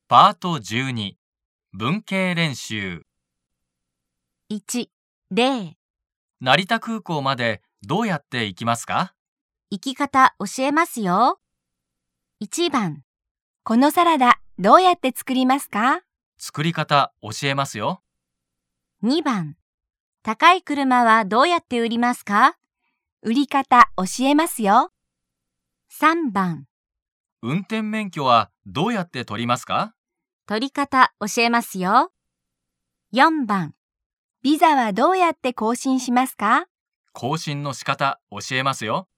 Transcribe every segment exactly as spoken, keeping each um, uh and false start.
パートじゅうに文系練習いち、例成田空港までどうやって行きますか？ 行き方教えますよ。いちばん、 このサラダどうやって作りますか？ 作り方教えますよ。 にばん、高い車はどうやって売りますか？ 売り方教えますよ。 さんばん、 運転免許はどうやって取りますか？ 取り方教えますよ。よんばん、 ビザはどうやって更新しますか？ 更新の仕方教えますよ。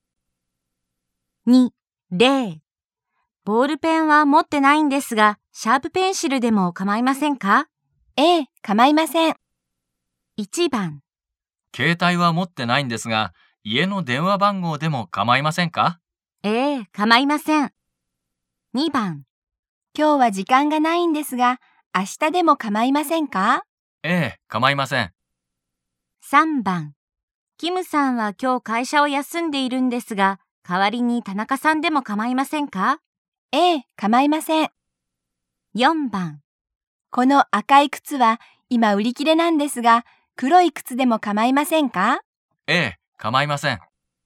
に、例ボールペンは持ってないんですが、シャープペンシルでも構いませんか？ ええ、構いません。 いちばん、 携帯は持ってないんですが、家の電話番号でも構いませんか？ ええ、構いません。にばん、 今日は時間がないんですが、明日でも構いませんか？ ええ、構いません。 さんばん、キムさんは今日会社を休んでいるんですが、代わりに田中さんでも構いませんか？ ええ、構いません。 よんばん、 この赤い靴は今売り切れなんですが、黒い靴でも構いませんか？ ええ、構いません。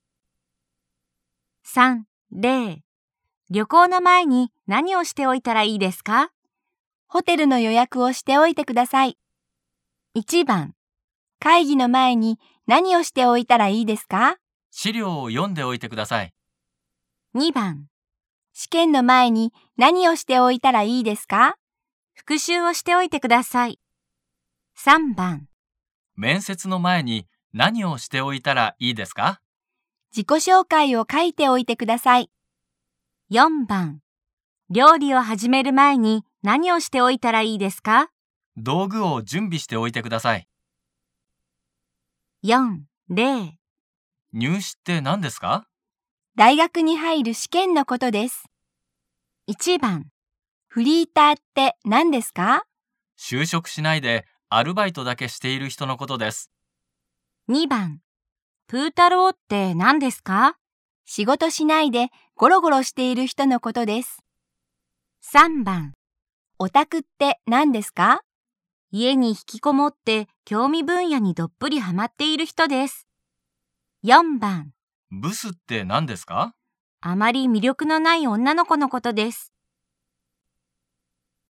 さん、例旅行の前に何をしておいたらいいですか？ ホテルの予約をしておいてください。 いちばん、 会議の前に何をしておいたらいいですか？ 資料を読んでおいてください。 にばん、 試験の前に何をしておいたらいいですか？ 復習をしておいてください。さんばん、 面接の前に何をしておいたらいいですか？ 自己紹介を書いておいてください。 よんばん、料理を始める前に何をしておいたらいいですか？ 道具を準備しておいてください。 よん、例入試って何ですか？ 大学に入る試験のことです。 いちばん、 フリーターって何ですか？ 就職しないでアルバイトだけしている人のことです。 にばん、プータローって何ですか？ 仕事しないでゴロゴロしている人のことです。 さんばん、 オタクって何ですか？ 家に引きこもって興味分野にどっぷりハマっている人です。よんばん、 ブスって何ですか？ あまり魅力のない女の子のことです。